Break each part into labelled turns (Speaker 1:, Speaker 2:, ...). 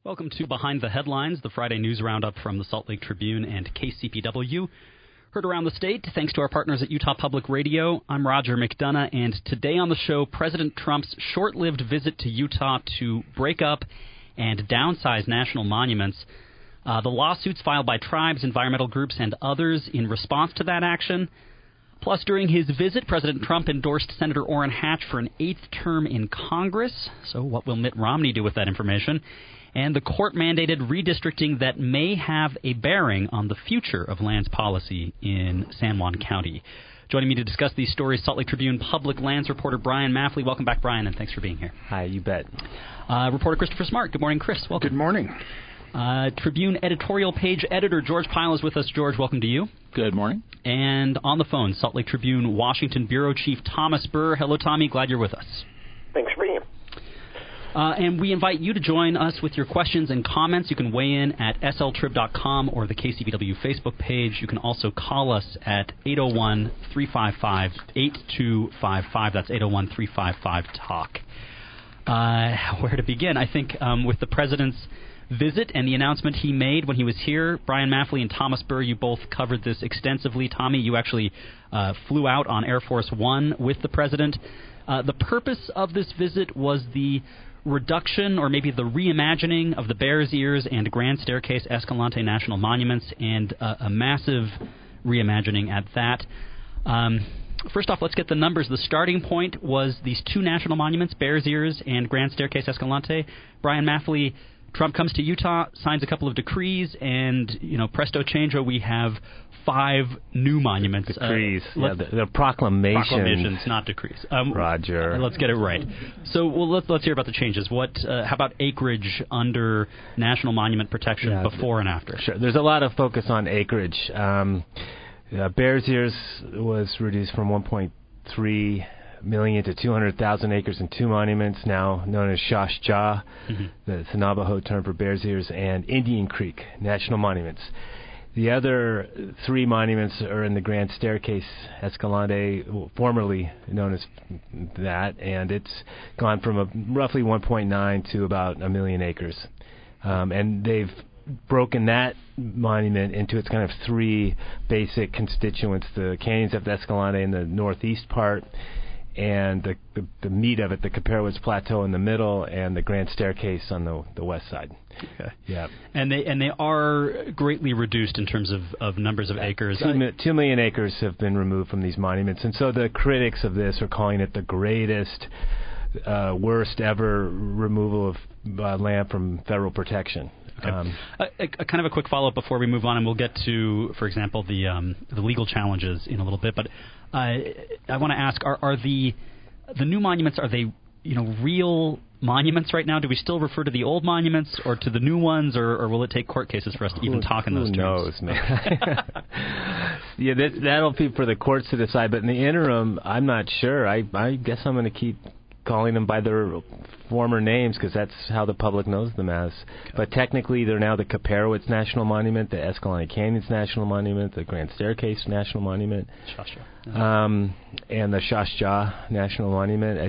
Speaker 1: Welcome to Behind the Headlines, the Friday news roundup from the Salt Lake Tribune and KCPW. Heard around the state thanks to our partners at Utah Public Radio. I'm Roger McDonough, and today on the show, President Trump's short-lived visit to Utah to break up and downsize national monuments, the lawsuits filed by tribes, environmental groups, and others in response to that action. Plus, during his visit, President Trump endorsed Senator Orrin Hatch for an 8th term in Congress. So what will Mitt Romney do with that information? And the court-mandated redistricting that may have a bearing on the future of lands policy in San Juan County. Joining me to discuss these stories, Salt Lake Tribune public lands reporter Brian Maffley. Welcome back, Brian, and thanks for being here.
Speaker 2: Hi, you bet.
Speaker 1: Reporter Christopher Smart. Good morning, Chris. Welcome.
Speaker 3: Good morning.
Speaker 1: Tribune editorial page editor George Pyle is with us. George, welcome to you.
Speaker 3: Good morning.
Speaker 1: And on the phone, Salt Lake Tribune Washington Bureau Chief Thomas Burr. Hello, Tommy. Glad you're with us.
Speaker 4: Thanks for being here.
Speaker 1: And we invite you to join us with your questions and comments. You can weigh in at sltrib.com or the KCPW Facebook page. You can also call us at 801-355-8255. That's 801-355-TALK. Where to begin? I think with the President's visit and the announcement he made when he was here. Brian Maffley and Thomas Burr, you both covered this extensively. Tommy, you actually flew out on Air Force One with the President. The purpose of this visit was the reduction or maybe the reimagining of the Bears Ears and Grand Staircase Escalante National Monuments, and a massive reimagining at that. First off, let's get the numbers. The starting point was these two national monuments, Bears Ears and Grand Staircase Escalante. Brian Maffley, Trump comes to Utah, signs a couple of decrees, and, presto chango, we have 5 new monuments.
Speaker 2: Decrees. The proclamations.
Speaker 1: Proclamations, not decrees.
Speaker 2: Roger.
Speaker 1: Let's get it right. So, let's hear about the changes. How about acreage under national monument protection before and after?
Speaker 2: Sure. There's a lot of focus on acreage. Bears Ears was reduced from 1.3 million to 200,000 acres in 2 monuments, now known as Shash Jah, the Navajo term for Bears Ears, and Indian Creek National Monuments. The other 3 monuments are in the Grand Staircase Escalante, formerly known as that, and it's gone from roughly 1.9 to about 1 million acres. And they've broken that monument into its kind of 3 basic constituents: the canyons of Escalante in the northeast part, and the meat of it, the Caparowitz Plateau in the middle, and the Grand Staircase on the west side.
Speaker 1: Okay.
Speaker 2: Yeah.
Speaker 1: And they are greatly reduced in terms of numbers of acres.
Speaker 2: 2 million acres have been removed from these monuments, and so the critics of this are calling it the greatest, worst ever removal of land from federal protection.
Speaker 1: Okay. Kind of a quick follow-up before we move on, and we'll get to, for example, the legal challenges in a little bit. But I want to ask: Are the new monuments, are they real monuments right now? Do we still refer to the old monuments or to the new ones, or will it take court cases for us to even talk in those terms?
Speaker 2: Who knows, man? That'll be for the courts to decide. But in the interim, I'm not sure. I guess I'm going to keep calling them by their former names because that's how the public knows them as. Okay. But technically, they're now the Caparowitz National Monument, the Escalante Canyons National Monument, the Grand Staircase National Monument, and the Shash Jah National Monument.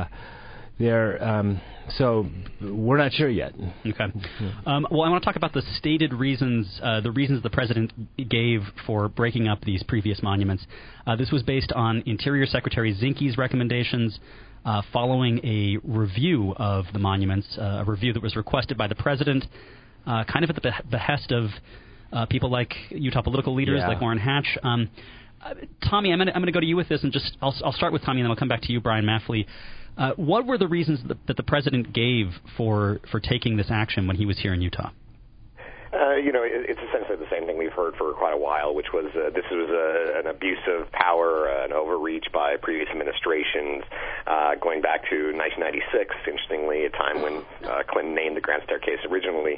Speaker 2: So we're not sure yet.
Speaker 1: Okay. Well, I want to talk about the stated reasons, the reasons the president gave for breaking up these previous monuments. This was based on Interior Secretary Zinke's recommendations following a review of the monuments, a review that was requested by the president, kind of at the behest of people like Utah political leaders like Orrin Hatch. Tommy, I'm going to go to you with this, and just I'll start with Tommy, and then I'll come back to you, Brian Maffley. What were the reasons that the president gave for taking this action when he was here in Utah?
Speaker 4: It's essentially the same thing we've heard for quite a while, which was this was an abuse of power, an overreach by previous administrations, going back to 1996, interestingly, a time when Clinton named the Grand Staircase originally.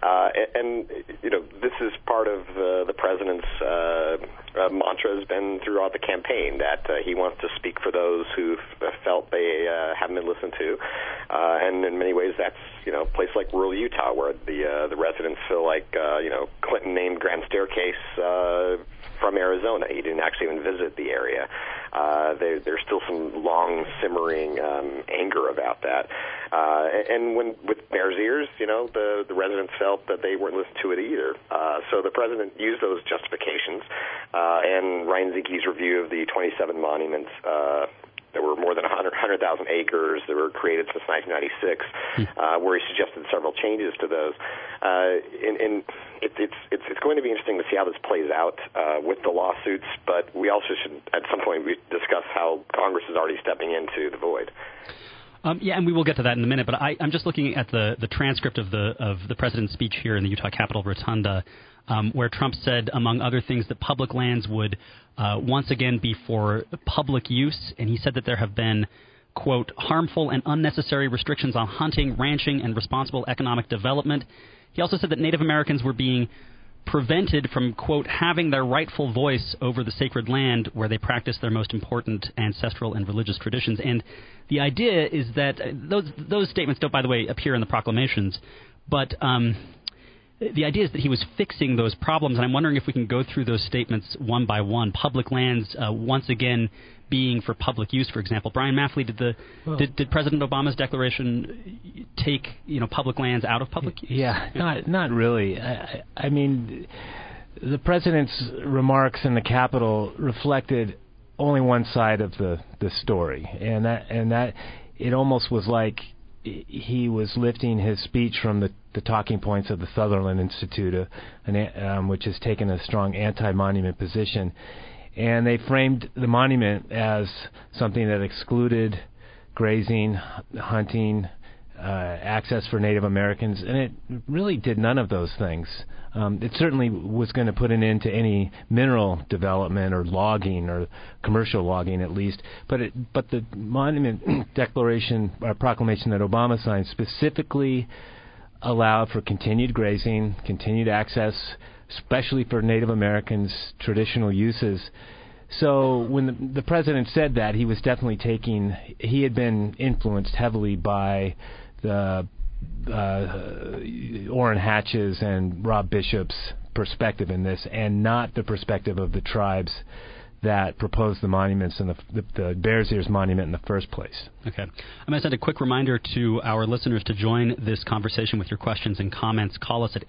Speaker 4: This is part of the president's mantra has been throughout the campaign that he wants to speak for those who felt they haven't been listened to. And in many ways, that's, a place like rural Utah where the residents feel like like Clinton named Grand Staircase from Arizona. He didn't actually even visit the area. There's still some long simmering anger about that. And with Bears Ears, the residents felt that they weren't listened to it either. So the president used those justifications. And Ryan Zinke's review of the 27 monuments, there were more than 100,000 acres that were created since 1996, where he suggested several changes to those. And it's going to be interesting to see how this plays out with the lawsuits, but we also should, at some point, discuss how Congress is already stepping into the void.
Speaker 1: And we will get to that in a minute, but I'm just looking at the transcript of the president's speech here in the Utah Capitol Rotunda, where Trump said, among other things, that public lands would once again be for public use, and he said that there have been, quote, harmful and unnecessary restrictions on hunting, ranching, and responsible economic development. He also said that Native Americans were being prevented from, quote, having their rightful voice over the sacred land where they practice their most important ancestral and religious traditions. And the idea is that those statements don't, by the way, appear in the proclamations, but the idea is that he was fixing those problems, and I'm wondering if we can go through those statements one by one. Public lands, once again, being for public use, for example. Brian Maffley, did President Obama's declaration take public lands out of public use?
Speaker 2: Yeah, not really. I mean, the president's remarks in the Capitol reflected only one side of the story, and that it almost was like he was lifting his speech from the talking points of the Sutherland Institute, which has taken a strong anti-monument position. And they framed the monument as something that excluded grazing, hunting, access for Native Americans, and it really did none of those things. It certainly was going to put an end to any mineral development or logging or commercial logging, at least. But the monument declaration or proclamation that Obama signed specifically allowed for continued grazing, continued access, especially for Native Americans' traditional uses. So when the president said that, he was definitely he had been influenced heavily by the Orrin Hatch's and Rob Bishop's perspective in this, and not the perspective of the tribes that proposed the monuments and the Bears Ears monument in the first place. Okay.
Speaker 1: I'm going to send a quick reminder to our listeners to join this conversation with your questions and comments. Call us at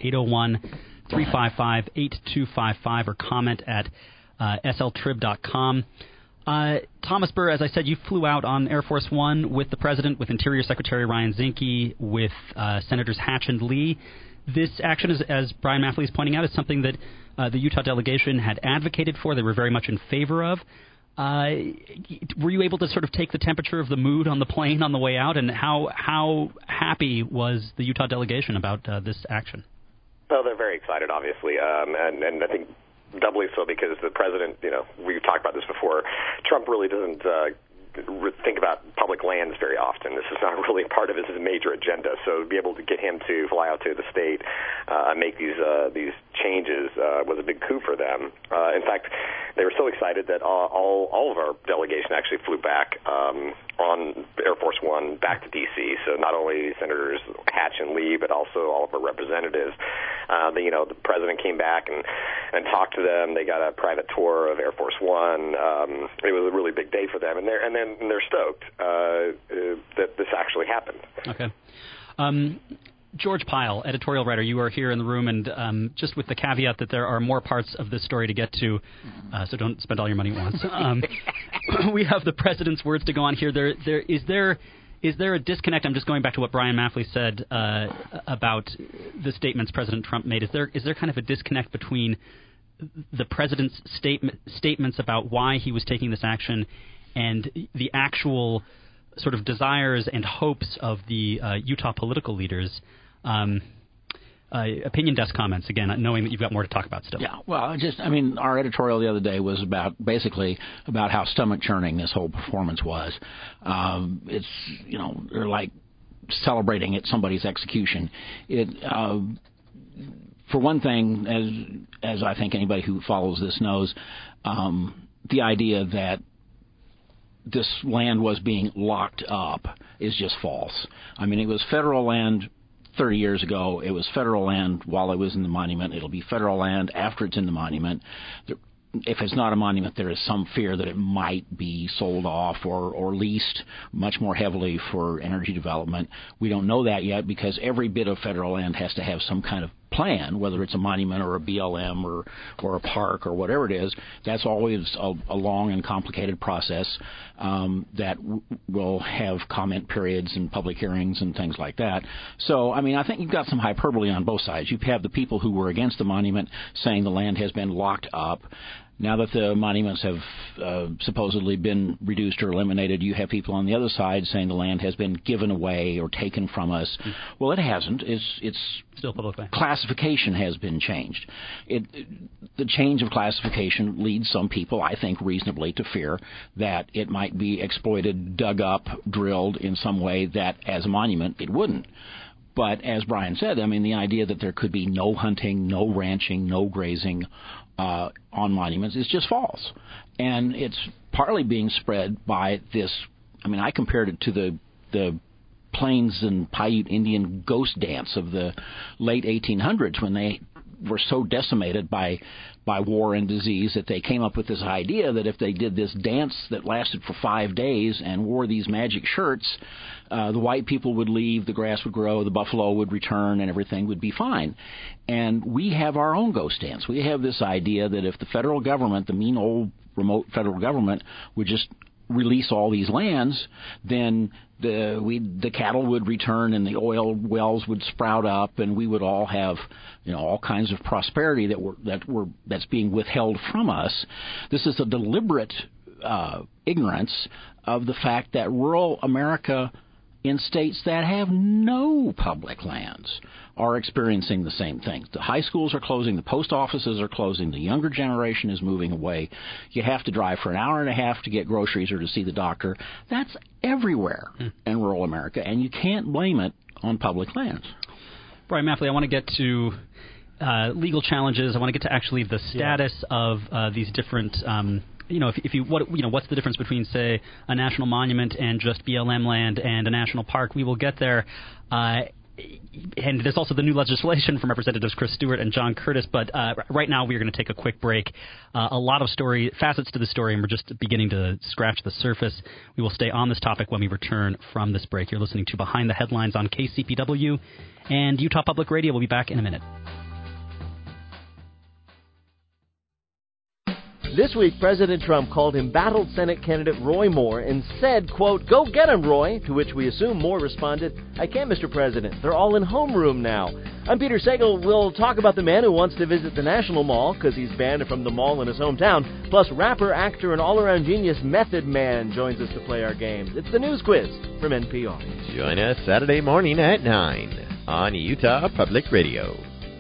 Speaker 1: 801-355-8255 or comment at sltrib.com. Thomas Burr, as I said, you flew out on Air Force One with the President, with Interior Secretary Ryan Zinke, with Senators Hatch and Lee. This action, as Brian Maffley is pointing out, is something that the Utah delegation had advocated for. They were very much in favor of. Were you able to sort of take the temperature of the mood on the plane on the way out, and how happy was the Utah delegation about this action?
Speaker 4: Well, they're very excited, obviously, and I think doubly so because the president, we've talked about this before, Trump really doesn't think about public lands very often. This is not really part of his major agenda. So to be able to get him to fly out to the state and make these changes was a big coup for them. In fact, they were so excited that all of our delegation actually flew back on Air Force One back to D.C. So not only Senators Hatch and Lee, but also all of our representatives. The president came back and talked to them. They got a private tour of Air Force One. It was a really big day for them, and they're stoked that this actually happened.
Speaker 1: Okay. George Pyle, editorial writer, you are here in the room, and just with the caveat that there are more parts of this story to get to, so don't spend all your money at once. We have the president's words to go on here. Is there a disconnect? I'm just going back to what Brian Maffley said about the statements President Trump made. Is there kind of a disconnect between the president's statements about why he was taking this action and the actual sort of desires and hopes of the Utah political leaders? Opinion desk comments, again, knowing that you've got more to talk about still.
Speaker 3: Yeah, well, our editorial the other day was basically about how stomach-churning this whole performance was. It's, they're like celebrating at somebody's execution. For one thing, as I think anybody who follows this knows, the idea that this land was being locked up is just false. I mean, it was federal land 30 years ago, it was federal land while it was in the monument. It'll be federal land after it's in the monument. If it's not a monument, there is some fear that it might be sold off or leased much more heavily for energy development. We don't know that yet because every bit of federal land has to have some kind of plan, whether it's a monument or a BLM or a park or whatever it is. That's always a long and complicated process that will have comment periods and public hearings and things like that. So, I mean, I think you've got some hyperbole on both sides. You have the people who were against the monument saying the land has been locked up. Now that the monuments have supposedly been reduced or eliminated, you have people on the other side saying the land has been given away or taken from us. Well, it hasn't. It's
Speaker 1: still public land.
Speaker 3: Classification has been changed. The change of classification leads some people, I think reasonably, to fear that it might be exploited, dug up, drilled in some way that as a monument it wouldn't. But as Brian said, I mean, the idea that there could be no hunting, no ranching, no grazing on monuments is just false. And it's partly being spread by this. I mean, I compared it to the Plains and Paiute Indian ghost dance of the late 1800s when they were so decimated by war and disease that they came up with this idea that if they did this dance that lasted for 5 days and wore these magic shirts, the white people would leave, the grass would grow, the buffalo would return, and everything would be fine. And we have our own ghost dance. We have this idea that if the federal government, the mean old remote federal government, would just release all these lands, then the cattle would return and the oil wells would sprout up, and we would all have, you know, all kinds of prosperity that's being withheld from us. This is a deliberate ignorance of the fact that rural America in states that have no public lands are experiencing the same thing. The high schools are closing, the post offices are closing, the younger generation is moving away. You have to drive for an hour and a half to get groceries or to see the doctor. That's everywhere in rural America, and you can't blame it on public lands.
Speaker 1: Brian Maffley, I want to get to legal challenges. I want to get to actually the status of these different what's the difference between, say, a national monument and just BLM land and a national park? We will get there. And there's also the new legislation from Representatives Chris Stewart and John Curtis. But right now we are going to take a quick break. A lot of facets to the story, and we're just beginning to scratch the surface. We will stay on this topic when we return from this break. You're listening to Behind the Headlines on KCPW and Utah Public Radio. We'll be back in a minute.
Speaker 5: This week, President Trump called embattled Senate candidate Roy Moore and said, quote, "Go get him, Roy," to which we assume Moore responded, "I can't, Mr. President. They're all in homeroom now." I'm Peter Sagal. We'll talk about the man who wants to visit the National Mall because he's banned from the mall in his hometown. Plus, rapper, actor, and all-around genius Method Man joins us to play our games. It's the News Quiz from NPR.
Speaker 6: Join us Saturday morning at 9 on Utah Public Radio.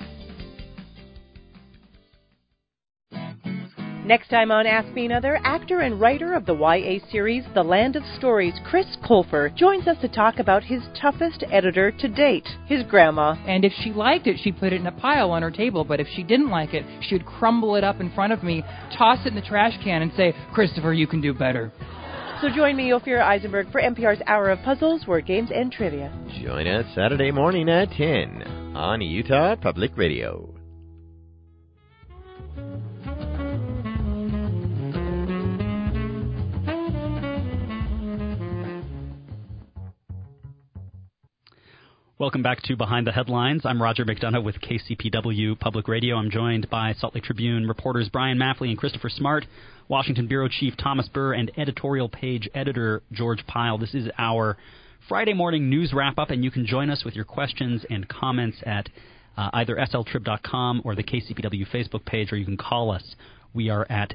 Speaker 7: Next time on Ask Me Another, actor and writer of the YA series The Land of Stories, Chris Colfer, joins us to talk about his toughest editor to date, his grandma.
Speaker 8: And if she liked it, she'd put it in a pile on her table. But if she didn't like it, she'd crumble it up in front of me, toss it in the trash can, and say, "Christopher, you can do better."
Speaker 7: So join me, Ophir Eisenberg, for NPR's Hour of Puzzles, Word Games, and Trivia.
Speaker 6: Join us Saturday morning at 10 on Utah Public Radio.
Speaker 1: Welcome back to Behind the Headlines. I'm Roger McDonough with KCPW Public Radio. I'm joined by Salt Lake Tribune reporters Brian Maffley and Christopher Smart, Washington Bureau Chief Thomas Burr, and editorial page editor George Pyle. This is our Friday morning news wrap-up, and you can join us with your questions and comments at either sltrib.com or the KCPW Facebook page, or you can call us. We are at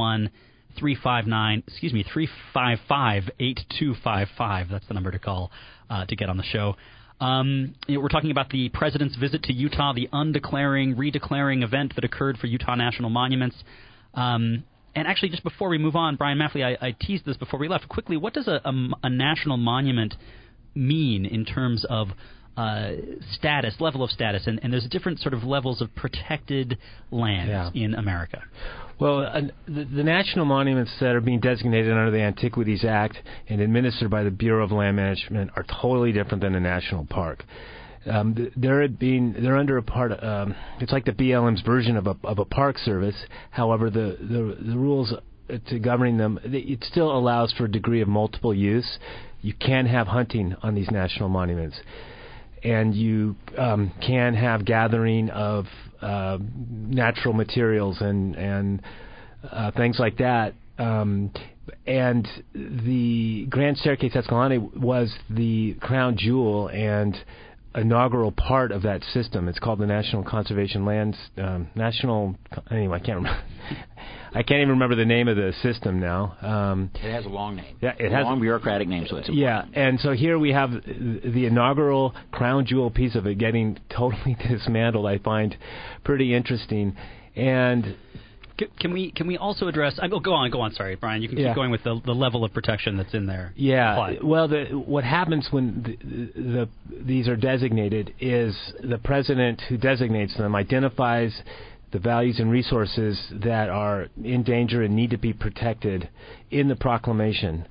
Speaker 1: 355-8255. That's the number to call to get on the show. We're talking about the president's visit to Utah, the redeclaring event that occurred for Utah National Monuments. And actually, just before we move on, Brian Maffley, I teased this before we left. Quickly, what does a national monument mean in terms of status, level of status? And there's different sort of levels of protected lands in America.
Speaker 2: Well, the national monuments that are being designated under the Antiquities Act and administered by the Bureau of Land Management are totally different than a national park. they're under a part. It's like the BLM's version of a park service. However, the rules to governing them, it still allows for a degree of multiple use. You can have hunting on these national monuments, and you can have gathering of natural materials and things like that. And the Grand Staircase Escalante was the crown jewel and inaugural part of that system. It's called the National Conservation Lands Anyway, I can't remember. I can't even remember the name of the system now.
Speaker 3: It has a long name.
Speaker 2: Yeah, it has
Speaker 3: a long bureaucratic name, so it's important.
Speaker 2: Yeah, and so here we have the inaugural crown jewel piece of it getting totally dismantled. I find pretty interesting, and.
Speaker 1: Can we also address? Go on. Sorry, Brian. You can keep going with the level of protection that's in there.
Speaker 2: Yeah. Well, what happens when these are designated is the president who designates them identifies the values and resources that are in danger and need to be protected in the proclamation.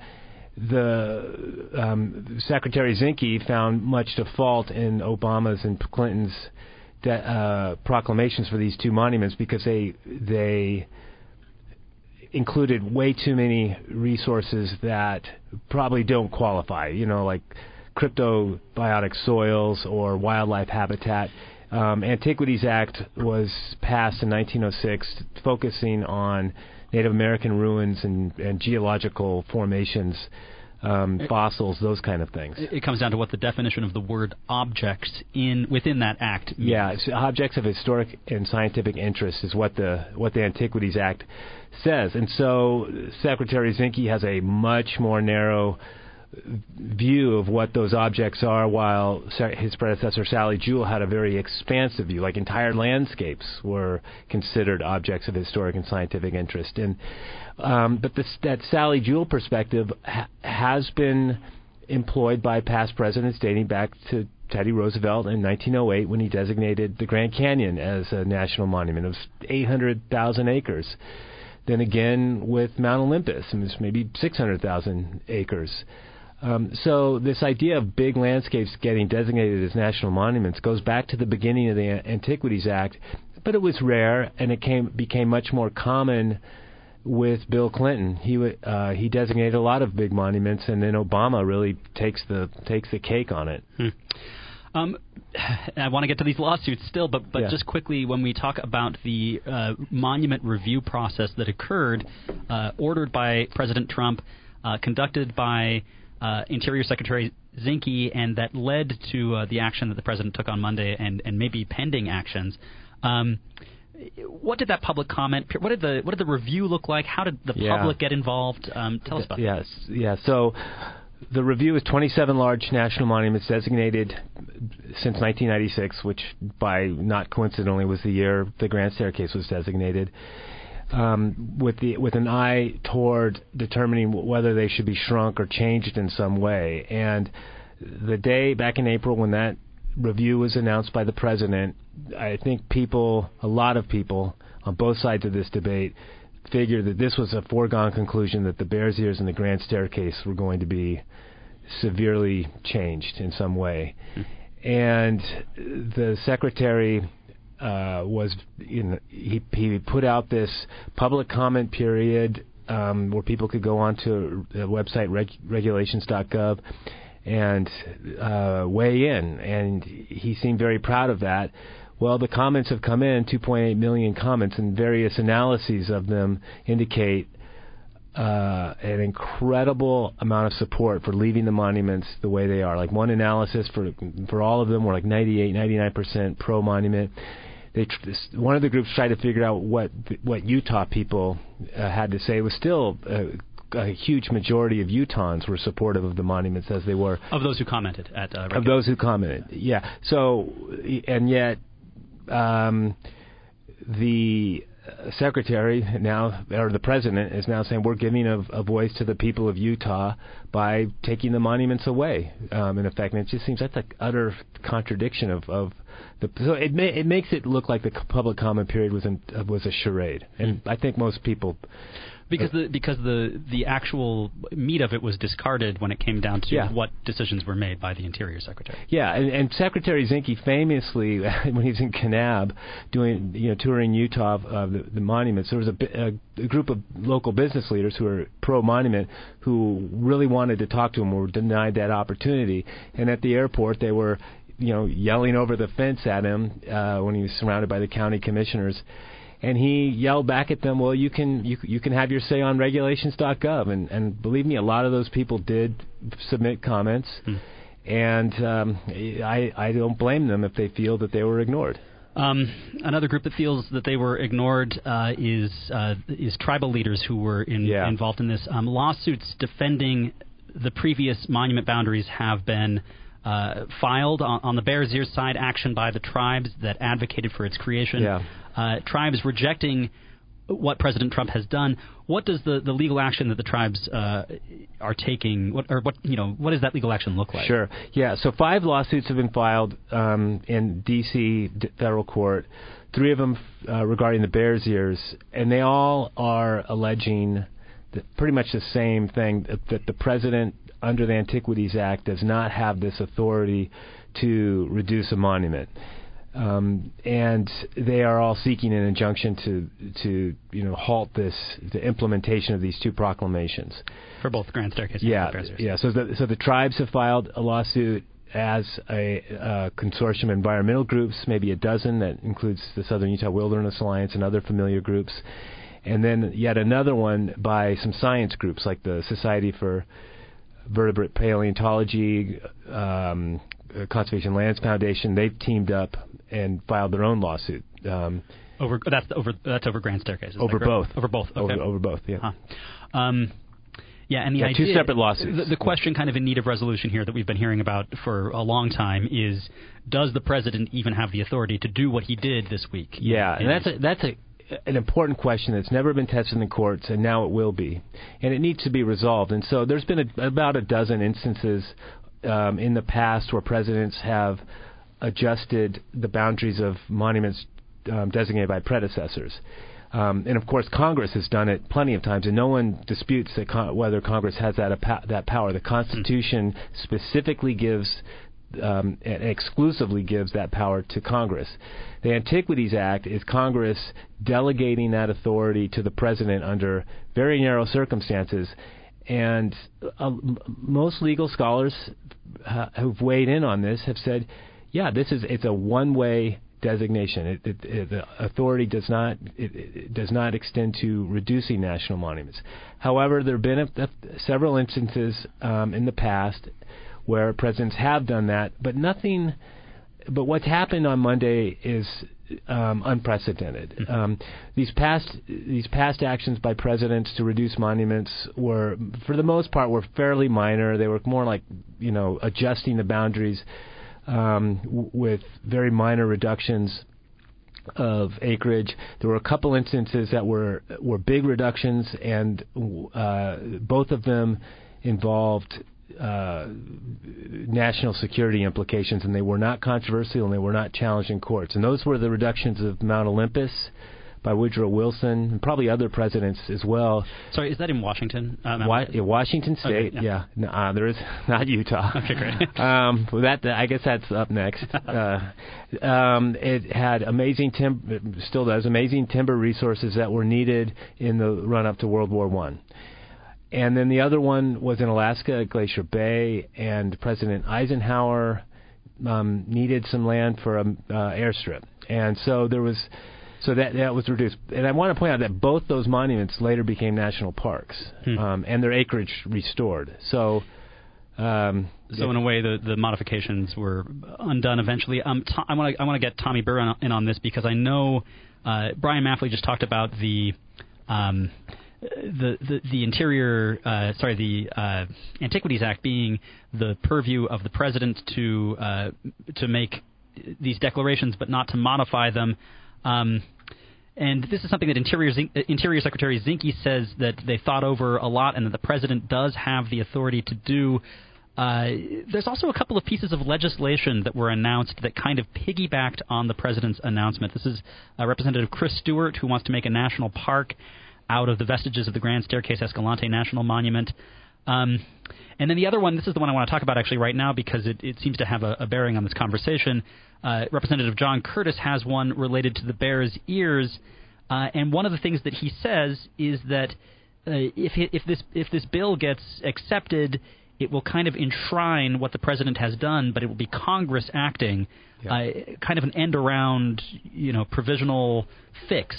Speaker 2: The Secretary Zinke found much to fault in Obama's and Clinton's proclamations for these two monuments because they included way too many resources that probably don't qualify, like cryptobiotic soils or wildlife habitat. Antiquities Act was passed in 1906 focusing on Native American ruins and geological formations, fossils, those kind of things.
Speaker 1: It comes down to what the definition of the word objects within that act means.
Speaker 2: Yeah, objects of historic and scientific interest is what the Antiquities Act says. And so Secretary Zinke has a much more narrow view of what those objects are, while his predecessor Sally Jewell had a very expansive view, like entire landscapes were considered objects of historic and scientific interest. And but that Sally Jewell perspective has been employed by past presidents dating back to Teddy Roosevelt in 1908 when he designated the Grand Canyon as a national monument of 800,000 acres. Then again with Mount Olympus, and it's maybe 600,000 acres. So this idea of big landscapes getting designated as national monuments goes back to the beginning of the Antiquities Act, but it was rare, and it became much more common with Bill Clinton. He designated a lot of big monuments, and then Obama really takes the cake on it.
Speaker 1: I want to get to these lawsuits still, but just quickly, when we talk about the monument review process that occurred, ordered by President Trump, conducted by Interior Secretary Zinke, and that led to the action that the president took on Monday, and maybe pending actions. What did that public comment? What did the review look like? How did the public get involved? Tell us about that.
Speaker 2: Yes. So the review is 27 large national monuments designated since 1996, which by not coincidentally was the year the Grand Staircase was designated. With an eye toward determining whether they should be shrunk or changed in some way. And the day back in April when that review was announced by the president, I think a lot of people on both sides of this debate figured that this was a foregone conclusion that the Bears Ears and the Grand Staircase were going to be severely changed in some way. And the secretary he put out this public comment period where people could go onto the website regulations.gov and weigh in, and he seemed very proud of that. Well, the comments have come in, 2.8 million comments, and various analyses of them indicate an incredible amount of support for leaving the monuments the way they are. Like one analysis for all of them were like 99% pro-monument. One of the groups tried to figure out what Utah people had to say. It was still a huge majority of Utahns were supportive of the monuments as they were.
Speaker 1: Of those who commented at
Speaker 2: of those who commented, yeah. So, and yet the secretary now, or the president, is now saying we're giving a voice to the people of Utah by taking the monuments away. In effect, and it just seems that's an utter contradiction of the. So it makes it look like the public comment period was a charade, and I think most people
Speaker 1: Because the actual meat of it was discarded when it came down to what decisions were made by the Interior Secretary.
Speaker 2: Yeah, and Secretary Zinke famously, when he was in Kanab touring Utah, the monuments, there was a group of local business leaders who were pro-monument who really wanted to talk to him, were denied that opportunity. And at the airport, they were yelling over the fence at him when he was surrounded by the county commissioners. And he yelled back at them, well, you can have your say on regulations.gov. And believe me, a lot of those people did submit comments. And I don't blame them if they feel that they were ignored.
Speaker 1: Another group that feels that they were ignored is tribal leaders who were involved in this. Lawsuits defending the previous monument boundaries have been filed on the Bears Ears side. Action by the tribes that advocated for its creation. Tribes rejecting what President Trump has done. What does the legal action that the tribes are taking? What does that legal action look like?
Speaker 2: Sure. Yeah. So 5 lawsuits have been filed in D.C. federal court. 3 of them regarding the Bears Ears, and they all are alleging pretty much the same thing, that the president under the Antiquities Act does not have this authority to reduce a monument. And they are all seeking an injunction to halt the implementation of these 2 proclamations
Speaker 1: for both Grand Staircase and Bears Ears.
Speaker 2: Yeah. So the tribes have filed a lawsuit as a consortium of environmental groups, maybe a dozen, that includes the Southern Utah Wilderness Alliance and other familiar groups, and then yet another one by some science groups like the Society for Vertebrate Paleontology, Conservation Lands Foundation. They've teamed up and filed their own lawsuit.
Speaker 1: That's over Grand Staircase.
Speaker 2: Over both.
Speaker 1: Over both. Okay.
Speaker 2: Over both. Yeah.
Speaker 1: And the idea,
Speaker 2: 2 separate lawsuits.
Speaker 1: The question kind of in need of resolution here that we've been hearing about for a long time is, does the president even have the authority to do what he did this week?
Speaker 2: Yeah, and that's an important question that's never been tested in the courts, and now it will be. And it needs to be resolved. And so there's been about a dozen instances in the past where presidents have adjusted the boundaries of monuments designated by predecessors. And, of course, Congress has done it plenty of times, and no one disputes that whether Congress has that power. The Constitution specifically gives and exclusively gives that power to Congress. The Antiquities Act is Congress delegating that authority to the president under very narrow circumstances. And most legal scholars who've weighed in on this have said, yeah, it's a one-way designation. The authority does not extend to reducing national monuments. However, there have been several instances in the past where presidents have done that, but nothing. But what's happened on Monday is unprecedented. These past actions by presidents to reduce monuments were, for the most part, fairly minor. They were more like adjusting the boundaries with very minor reductions of acreage. There were a couple instances that were big reductions, and both of them involved national security implications, and they were not controversial and they were not challenged in courts. And those were the reductions of Mount Olympus by Woodrow Wilson, and probably other presidents as well.
Speaker 1: Sorry, is that in Washington?
Speaker 2: Washington State,
Speaker 1: okay, yeah.
Speaker 2: There is not Utah.
Speaker 1: Okay, great.
Speaker 2: I guess that's up next. It had still does amazing timber resources that were needed in the run-up to World War I. And then the other one was in Alaska at Glacier Bay, and President Eisenhower needed some land for an airstrip. And so there was... So that was reduced. And I want to point out that both those monuments later became national parks, and their acreage restored. So in
Speaker 1: a way, the modifications were undone eventually. I want to get Tommy Burr in on this, because I know Brian Maffley just talked about the Antiquities Act being the purview of the president to make these declarations, but not to modify them. And this is something that Interior Secretary Zinke says that they thought over a lot, and that the president does have the authority to do. There's also a couple of pieces of legislation that were announced that kind of piggybacked on the president's announcement. This is Representative Chris Stewart, who wants to make a national park out of the vestiges of the Grand Staircase Escalante National Monument. And then the other one, this is the one I want to talk about actually right now because it seems to have a bearing on this conversation. Representative John Curtis has one related to the Bears' Ears, and one of the things that he says is that if this bill gets accepted, it will kind of enshrine what the president has done, but it will be Congress acting, kind of an end-around, provisional fix.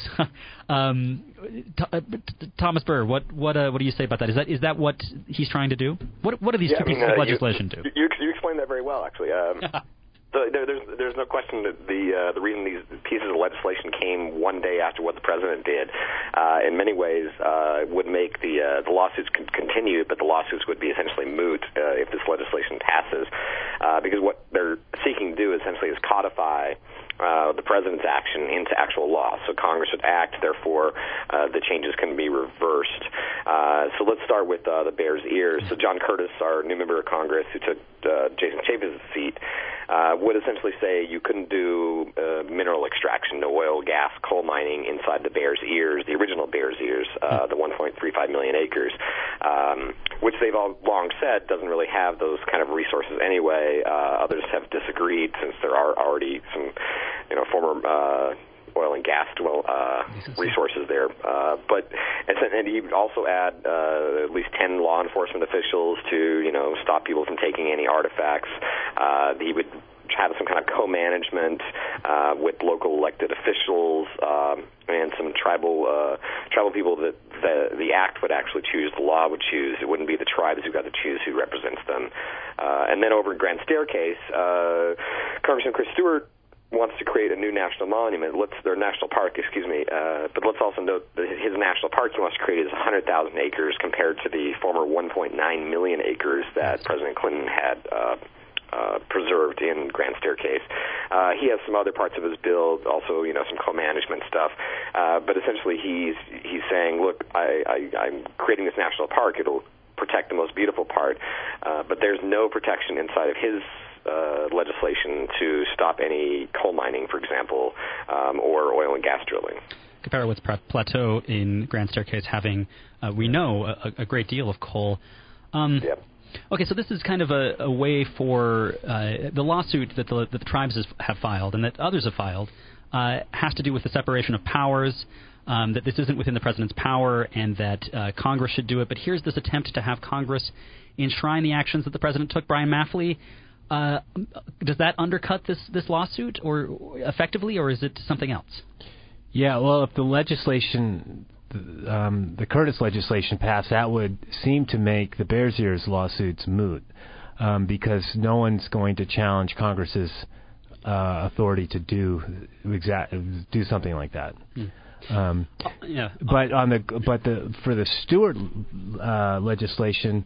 Speaker 1: Thomas Burr, what do you say about that? Is that what he's trying to do? What do these two pieces of legislation do?
Speaker 4: You explained that very well, actually. So there's no question that the reason these pieces of legislation came one day after what the president did, in many ways, would make the lawsuits continue, but the lawsuits would be essentially moot if this legislation passes, because what they're seeking to do essentially is codify the president's action into actual law. So Congress would act, therefore the changes can be reversed. So let's start with the Bears' Ears. So John Curtis, our new member of Congress who took Jason Chaffetz' seat, would essentially say you couldn't do mineral extraction, no oil, gas, coal mining inside the Bears' Ears, the original Bears' Ears, the 1.35 million acres, which they've all long said doesn't really have those kind of resources anyway. Others have disagreed since there are already some former oil and gas resources there. And he would also add at least 10 law enforcement officials to, stop people from taking any artifacts. He would have some kind of co-management with local elected officials and some tribal people that the act would actually choose, the law would choose. It wouldn't be the tribes who got to choose who represents them. And then over in Grand Staircase, Congressman Chris Stewart wants to create a new national monument, national park, but let's also note that his national park he wants to create is 100,000 acres compared to the former 1.9 million acres that President Clinton had preserved in Grand Staircase. He has some other parts of his bill, also some co-management stuff, but essentially he's saying, look, I'm creating this national park. It'll protect the most beautiful part, but there's no protection inside of his legislation to stop any coal mining, for example, or oil and gas drilling.
Speaker 1: Caparowitz Plateau in Grand Staircase having, we know, a great deal of coal.
Speaker 4: Yep.
Speaker 1: Okay, so this is kind of a way for the lawsuit that the tribes have filed and that others have filed has to do with the separation of powers, that this isn't within the president's power and that Congress should do it. But here's this attempt to have Congress enshrine the actions that the president took. Brian Maffley, does that undercut this lawsuit or effectively, or is it something else?
Speaker 2: Yeah, well, if the legislation, the Curtis legislation passed, that would seem to make the Bears' Ears lawsuits moot because no one's going to challenge Congress's authority to do something like that. But for the Stewart legislation,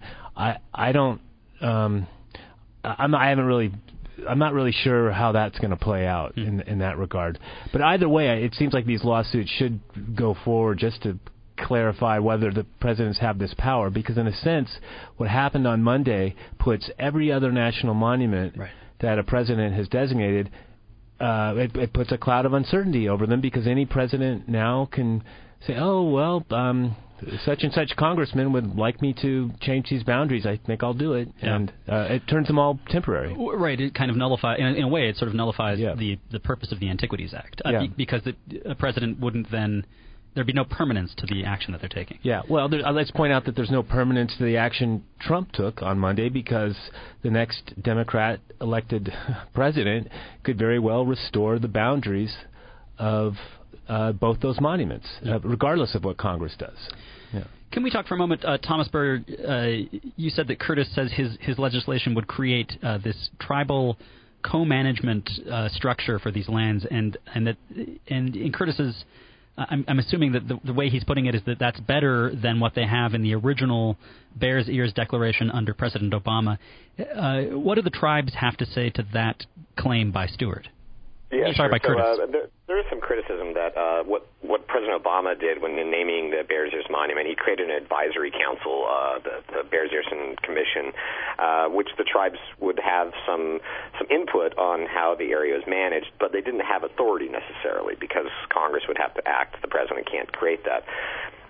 Speaker 2: I'm not really sure how that's going to play out in that regard. But either way, it seems like these lawsuits should go forward just to clarify whether the presidents have this power, because in a sense, what happened on Monday puts every other national monument that a president has designated, it puts a cloud of uncertainty over them, because any president now can say, oh, well, such and such congressman would like me to change these boundaries. I think I'll do it. Yeah. And it turns them all temporary.
Speaker 1: Right. It kind of nullifies, in a way, it sort of nullifies the purpose of the Antiquities Act. Because a president wouldn't then, there'd be no permanence to the action that they're taking.
Speaker 2: Yeah. Well, let's point out that there's no permanence to the action Trump took on Monday, because the next Democrat-elected president could very well restore the boundaries of both those monuments, regardless of what Congress does. Yeah.
Speaker 1: Can we talk for a moment, Thomas Burr? You said that Curtis says his legislation would create this tribal co-management structure for these lands, and in Curtis's, I'm assuming that the way he's putting it is that that's better than what they have in the original Bears' Ears Declaration under President Obama. What do the tribes have to say to that claim by Stewart?
Speaker 4: Yeah,
Speaker 1: Sorry, by Curtis.
Speaker 4: There is some criticism that what President Obama did when naming the Bears' Ears Monument, he created an advisory council, the Bears' Ears Commission, which the tribes would have some input on how the area is managed, but they didn't have authority necessarily, because Congress would have to act. The president can't create that.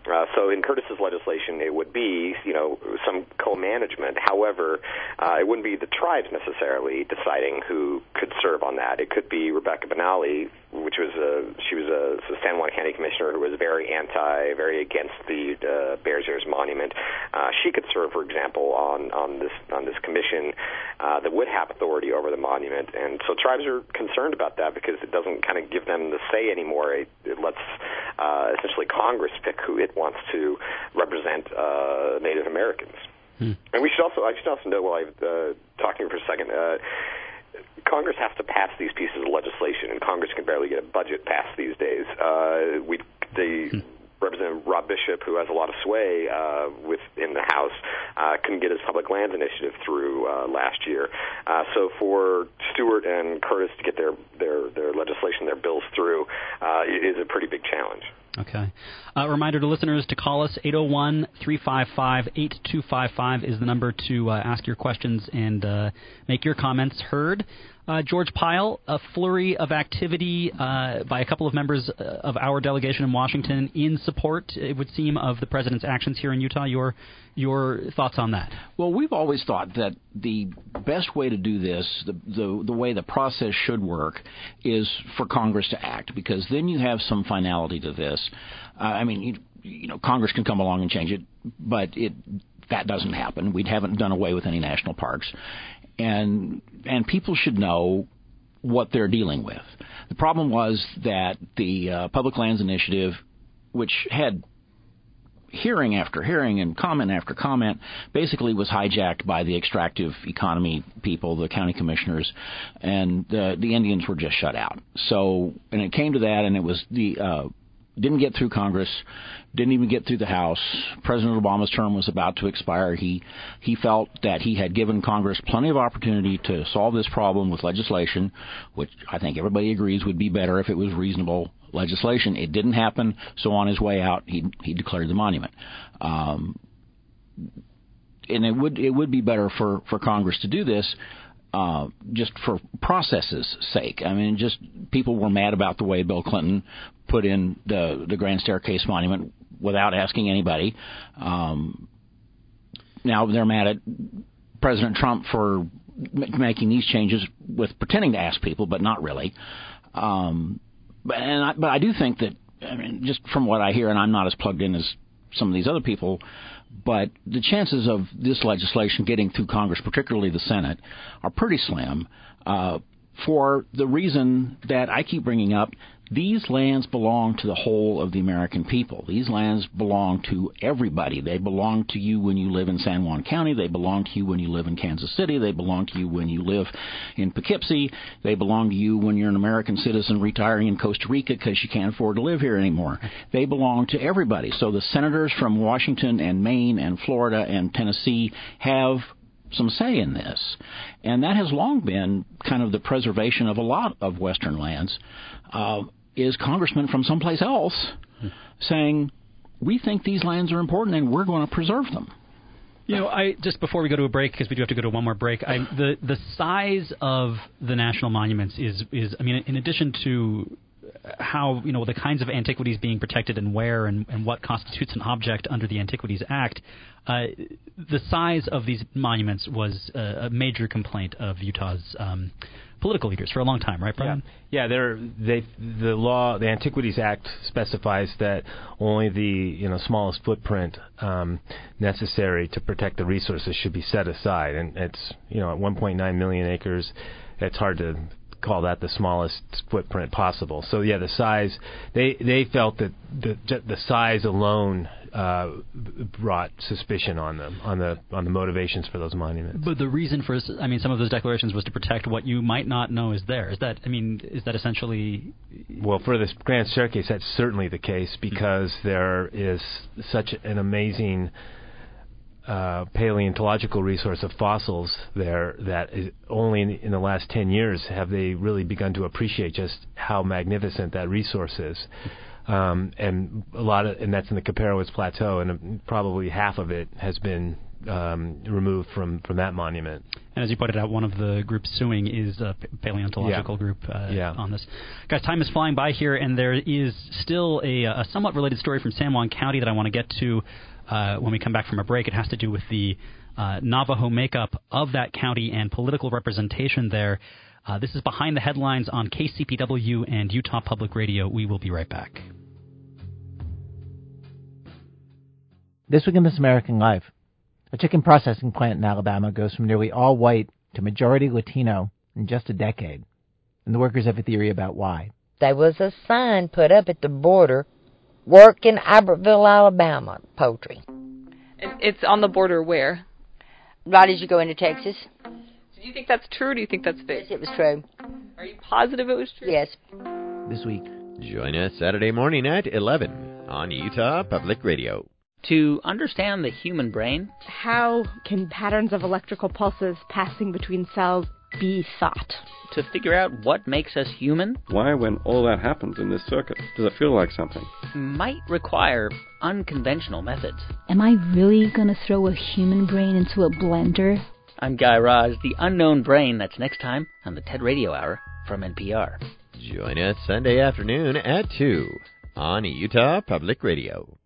Speaker 4: So in Curtis's legislation, it would be, some co-management. However, it wouldn't be the tribes necessarily deciding who could serve on that. It could be Rebecca Benally, she was a San Juan County commissioner who was very against the Bears Ears Monument. She could serve, for example, on this commission that would have authority over the monument. And so tribes are concerned about that because it doesn't kind of give them the say anymore. It lets essentially Congress pick who it wants to represent Native Americans. And I should also note, while I'm talking for a second, Congress has to pass these pieces of legislation, and Congress can barely get a budget passed these days. Representative Rob Bishop, who has a lot of sway within the House, couldn't get his public lands initiative through last year. So for Stewart and Curtis to get their legislation, their bills through, is a pretty big challenge.
Speaker 1: Okay. Reminder to listeners to call us. 801-355-8255 is the number to ask your questions and make your comments heard. George Pyle, a flurry of activity by a couple of members of our delegation in Washington in support, it would seem, of the president's actions here in Utah. Your thoughts on that?
Speaker 3: Well, we've always thought that the best way to do this, the way the process should work, is for Congress to act, because then you have some finality to this. Congress can come along and change it, but that doesn't happen. We haven't done away with any national parks. And people should know what they're dealing with. The problem was that the Public Lands Initiative, which had hearing after hearing and comment after comment, basically was hijacked by the extractive economy people, the county commissioners, and the Indians were just shut out. So, and it came to that, and it was didn't get through Congress, didn't even get through the House. President Obama's term was about to expire. He felt that he had given Congress plenty of opportunity to solve this problem with legislation, which I think everybody agrees would be better if it was reasonable legislation. It didn't happen, so on his way out, he declared the monument. And it would be better for Congress to do this, just for process's sake. I mean, just people were mad about the way Bill Clinton put in the Grand Staircase Monument without asking anybody. Now they're mad at President Trump for making these changes with pretending to ask people, but not really. But I do think that, just from what I hear, and I'm not as plugged in as some of these other people, but the chances of this legislation getting through Congress, particularly the Senate, are pretty slim, for the reason that I keep bringing up. These lands belong to the whole of the American people. These lands belong to everybody. They belong to you when you live in San Juan County. They belong to you when you live in Kansas City. They belong to you when you live in Poughkeepsie. They belong to you when you're an American citizen retiring in Costa Rica because you can't afford to live here anymore. They belong to everybody. So the senators from Washington and Maine and Florida and Tennessee have some say in this. And that has long been kind of the preservation of a lot of Western lands, is congressmen from someplace else saying, we think these lands are important and we're going to preserve them.
Speaker 1: Just before we go to a break, because we do have to go to one more break, the size of the national monuments is in addition to how, the kinds of antiquities being protected and where and what constitutes an object under the Antiquities Act, the size of these monuments was a major complaint of Utah's political leaders for a long time, right, Brian?
Speaker 2: Yeah. The Antiquities Act specifies that only the smallest footprint necessary to protect the resources should be set aside, and it's at 1.9 million acres. It's hard to call that the smallest footprint possible. So the size, they felt that the size alone brought suspicion on them, on the motivations for those monuments.
Speaker 1: But the reason for some of those declarations was to protect what you might not know is there. Is that essentially?
Speaker 2: Well, for the Grand Staircase, that's certainly the case, because there is such an amazing paleontological resource of fossils there that is only in the last 10 years have they really begun to appreciate just how magnificent that resource is. And that's in the Copperowitz Plateau, and probably half of it has been removed from that monument.
Speaker 1: And as you pointed out, one of the groups suing is a paleontological group on this. Guys, time is flying by here, and there is still a somewhat related story from San Juan County that I want to get to when we come back from a break. It has to do with the Navajo makeup of that county and political representation there. This is Behind the Headlines on KCPW and Utah Public Radio. We will be right back.
Speaker 9: This week in This American Life, a chicken processing plant in Alabama goes from nearly all white to majority Latino in just a decade. And the workers have a theory about why.
Speaker 10: There was a sign put up at the border, work in Albertville, Alabama, poultry.
Speaker 11: It's on the border where?
Speaker 10: Right as you go into Texas.
Speaker 11: Do you think that's true or do you think that's fake?
Speaker 10: Yes, it was true.
Speaker 11: Are you positive it was true?
Speaker 10: Yes.
Speaker 9: This week.
Speaker 6: Join us Saturday morning at 11 on Utah Public Radio.
Speaker 12: To understand the human brain,
Speaker 13: how can patterns of electrical pulses passing between cells be thought?
Speaker 12: To figure out what makes us human,
Speaker 14: why, when all that happens in this circuit, does it feel like something?
Speaker 12: Might require unconventional methods.
Speaker 15: Am I really going to throw a human brain into a blender?
Speaker 12: I'm Guy Raz, the unknown brain. That's next time on the TED Radio Hour from NPR.
Speaker 6: Join us Sunday afternoon at 2 on Utah Public Radio.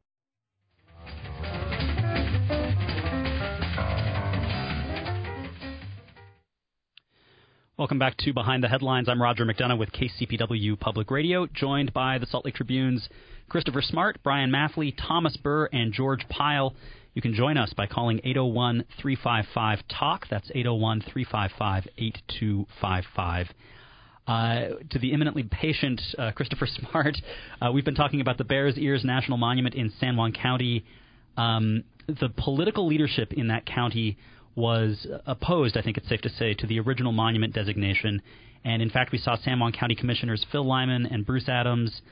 Speaker 1: Welcome back to Behind the Headlines. I'm Roger McDonough with KCPW Public Radio, joined by the Salt Lake Tribune's Christopher Smart, Brian Maffley, Thomas Burr, and George Pyle. You can join us by calling 801-355-TALK. That's 801-355-8255. To the imminently patient Christopher Smart, we've been talking about the Bears Ears National Monument in San Juan County. The political leadership in that county was opposed, I think it's safe to say, to the original monument designation. And in fact, we saw San Juan County Commissioners Phil Lyman and Bruce Adams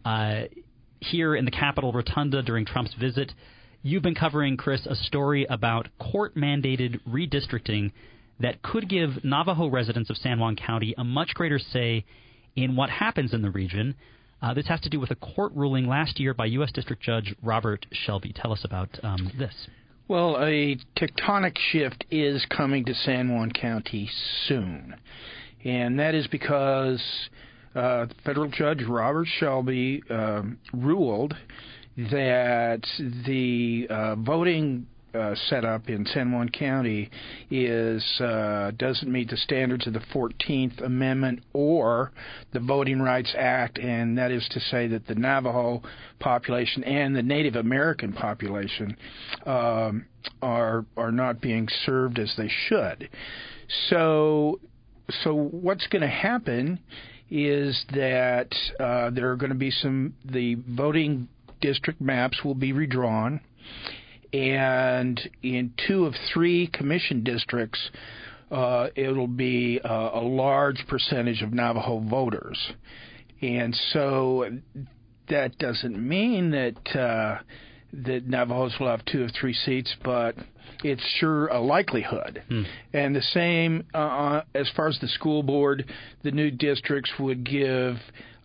Speaker 1: here in the Capitol Rotunda during Trump's visit. You've been covering, Chris, a story about court-mandated redistricting that could give Navajo residents of San Juan County a much greater say in what happens in the region. This has to do with a court ruling last year by U.S. District Judge Robert Shelby. Tell us about this.
Speaker 16: Well, a tectonic shift is coming to San Juan County soon, and that is because federal judge Robert Shelby ruled that the voting setup in San Juan County doesn't meet the standards of the 14th Amendment or the Voting Rights Act, and that is to say that the Navajo population and the Native American population are not being served as they should. So what's going to happen is that there are going to be the voting district maps will be redrawn, and in 2 of 3 commission districts, it'll be a large percentage of Navajo voters. And so that doesn't mean that Navajos will have 2 of 3 seats, but it's sure a likelihood. And the same as far as the school board, the new districts would give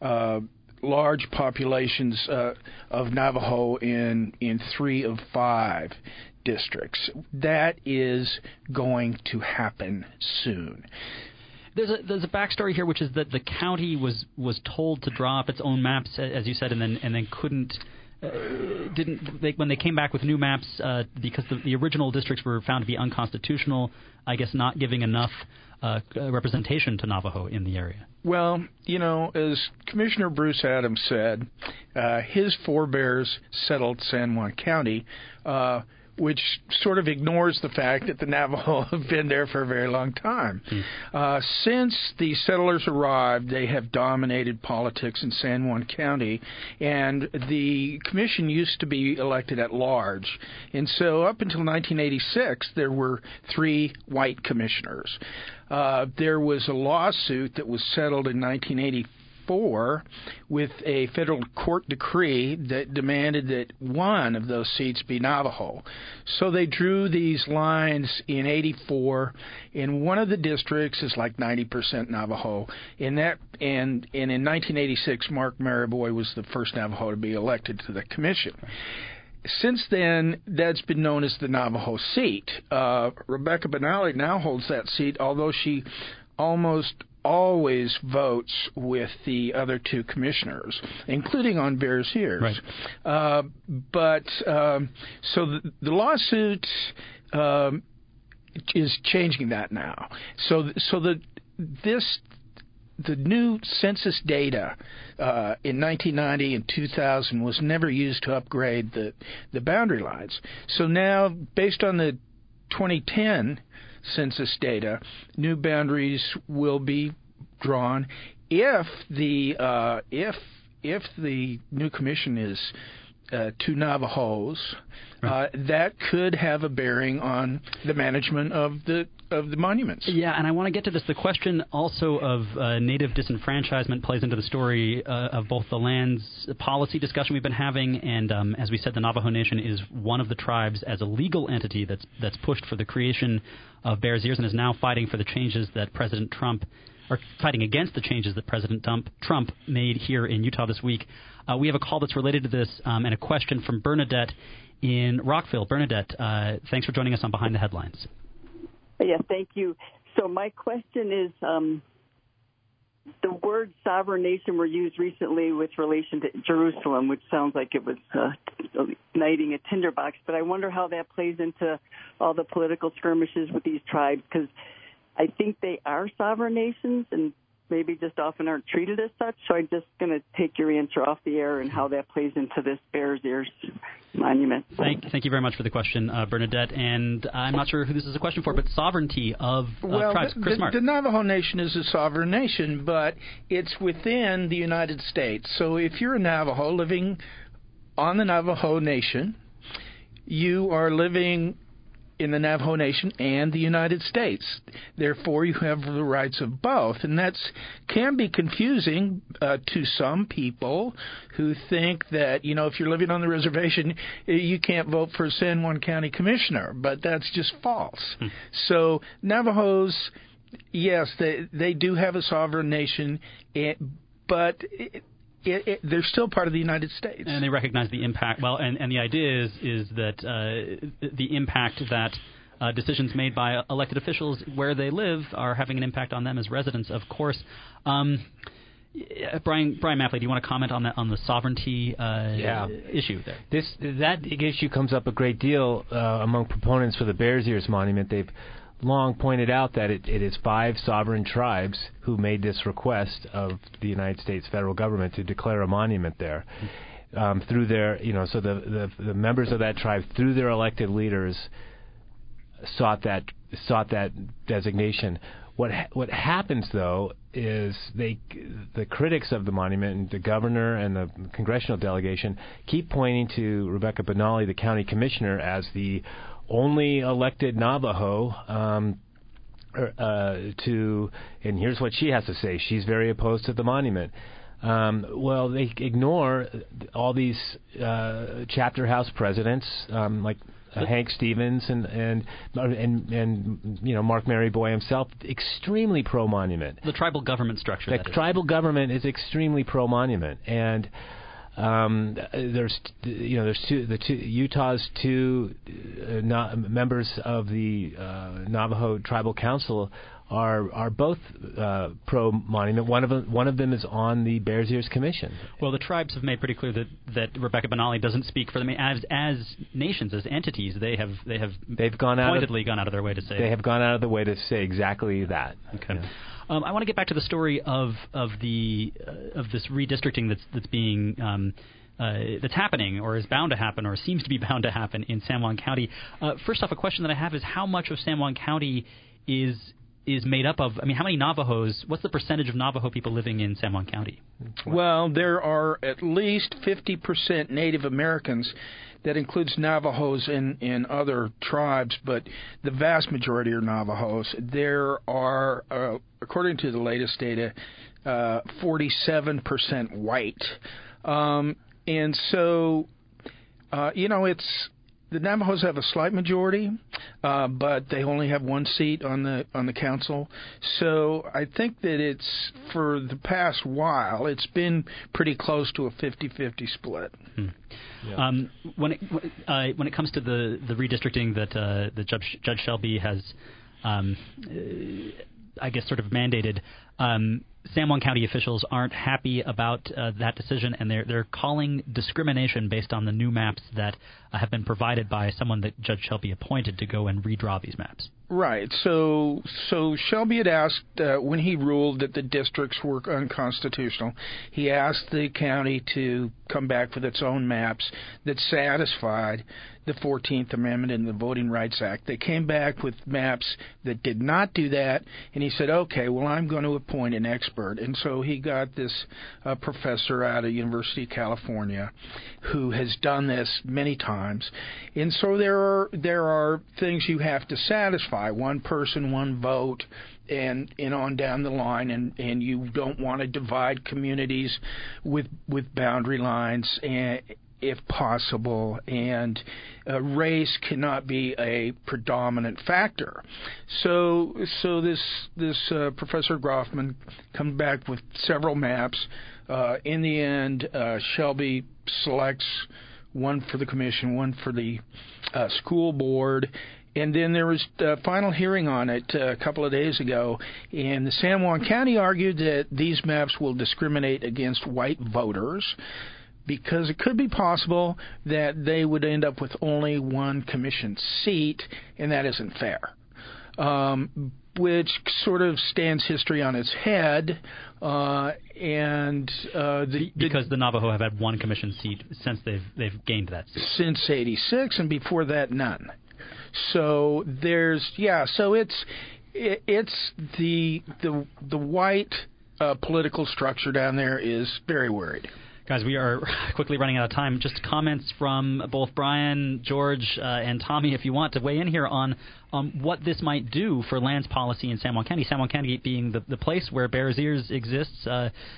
Speaker 16: large populations of Navajo in 3 of 5 districts. That is going to happen soon.
Speaker 1: There's a backstory here, which is that the county was told to draw up its own maps, as you said, and then couldn't. When they came back with new maps, because the original districts were found to be unconstitutional, I guess not giving enough representation to Navajo in the area.
Speaker 16: Well, as Commissioner Bruce Adams said, his forebears settled San Juan County, which sort of ignores the fact that the Navajo have been there for a very long time. Since the settlers arrived, they have dominated politics in San Juan County, and the commission used to be elected at large. And so up until 1986, there were 3 white commissioners. There was a lawsuit that was settled in 1984 with a federal court decree that demanded that 1 of those seats be Navajo. So they drew these lines in 84, and one of the districts is like 90% Navajo. And in 1986, Mark Mariboy was the first Navajo to be elected to the commission. Since then, that's been known as the Navajo seat. Rebecca Benally now holds that seat, although she almost always votes with the other two commissioners, including on Bears Ears.
Speaker 1: Right.
Speaker 16: So the lawsuit is changing that now. So the new census data in 1990 and 2000 was never used to upgrade the boundary lines. So now, based on the 2010 census data, new boundaries will be drawn if the new commission is two Navajos. That could have a bearing on the management of the monuments.
Speaker 1: Yeah, and I want to get to this. The question also of native disenfranchisement plays into the story of both the lands policy discussion we've been having, and as we said, the Navajo Nation is one of the tribes as a legal entity that's pushed for the creation of Bears Ears and is now fighting for the changes that President Trump, or fighting against the changes that President Trump made here in Utah this week. We have a call that's related to this and a question from Bernadette in Rockville. Bernadette, thanks for joining us on Behind the Headlines.
Speaker 17: Yeah, thank you. So my question is, the word sovereign nation were used recently with relation to Jerusalem, which sounds like it was igniting a tinderbox, but I wonder how that plays into all the political skirmishes with these tribes, because I think they are sovereign nations and maybe just often aren't treated as such. So I'm just going to take your answer off the air and how that plays into this Bears Ears monument.
Speaker 1: Thank you very much for the question, Bernadette. And I'm not sure who this is a question for, but sovereignty of tribes. Chris Smart.
Speaker 16: The Navajo Nation is a sovereign nation, but it's within the United States. So if you're a Navajo living on the Navajo Nation, you are living in the Navajo Nation and the United States. Therefore, you have the rights of both. And that can be confusing to some people who think that, if you're living on the reservation, you can't vote for a San Juan County commissioner. But that's just false. So Navajos, yes, they do have a sovereign nation, but they're still part of the United States.
Speaker 1: And they recognize the impact. Well, and the idea is that the impact that decisions made by elected officials where they live are having an impact on them as residents, of course. Brian Mafley, do you want to comment on the sovereignty issue there?
Speaker 2: That issue comes up a great deal among proponents for the Bears Ears Monument. They've long pointed out that it is 5 sovereign tribes who made this request of the United States federal government to declare a monument there. Through their, so the members of that tribe, through their elected leaders, sought that designation. What happens, though, is the critics of the monument, and the governor and the congressional delegation, keep pointing to Rebecca Benally, the county commissioner, as the only elected Navajo and here's what she has to say. She's very opposed to the monument. Well, they ignore all these chapter house presidents like Hank Stevens and Mark Maryboy himself, extremely pro-monument.
Speaker 1: The tribal government structure.
Speaker 2: The tribal government is extremely pro-monument, and there's Utah's two members of the Navajo Tribal Council are both pro-monument. One of them is on the Bears Ears Commission.
Speaker 1: Well, the tribes have made pretty clear that Rebecca Benally doesn't speak for them as nations, as entities. They've gone out of their way to say.
Speaker 2: They have gone out of their way to say exactly that.
Speaker 1: Okay. Yeah. I want to get back to the story of this redistricting that's being that's happening, or is bound to happen, or seems to be bound to happen in San Juan County. First off, a question that I have is how much of San Juan County is made up of? I mean, how many Navajos? What's the percentage of Navajo people living in San Juan County?
Speaker 16: Well, there are at least 50% Native Americans. That includes Navajos and other tribes, but the vast majority are Navajos. There are, according to the latest data, 47% white. And so, it's the Navajos have a slight majority, but they only have one seat on the council. So I think that it's, for the past while, it's been pretty close to a 50-50 split.
Speaker 1: Yeah. When it comes to the redistricting that Judge Shelby has I guess, sort of mandated. San Juan County officials aren't happy about that decision, and they're calling discrimination based on the new maps that have been provided by someone that Judge Shelby appointed to go and redraw these maps.
Speaker 16: Right. So Shelby had asked, when he ruled that the districts were unconstitutional, he asked the county to come back with its own maps that satisfied the 14th Amendment and the Voting Rights Act. They came back with maps that did not do that, and he said, okay, well, I'm going to appoint an expert. And so he got this professor out of University of California who has done this many times. And so there are things you have to satisfy. One person, one vote, and on down the line, and you don't want to divide communities with boundary lines, and if possible, and race cannot be a predominant factor. So this Professor Groffman comes back with several maps. In the end, Shelby selects one for the commission, one for the school board. And then there was a final hearing on it a couple of days ago, and the San Juan County argued that these maps will discriminate against white voters because it could be possible that they would end up with only one commission seat, and that isn't fair. Which sort of stands history on its head, because
Speaker 1: the Navajo have had one commission seat since they've gained that seat.
Speaker 16: Since '86, and before that, none. So it's the white political structure down there is very worried.
Speaker 1: Guys, we are quickly running out of time. Just comments from both Brian, George, and Tommy, if you want to weigh in here on what this might do for lands policy in San Juan County. San Juan County being the place where Bears Ears exists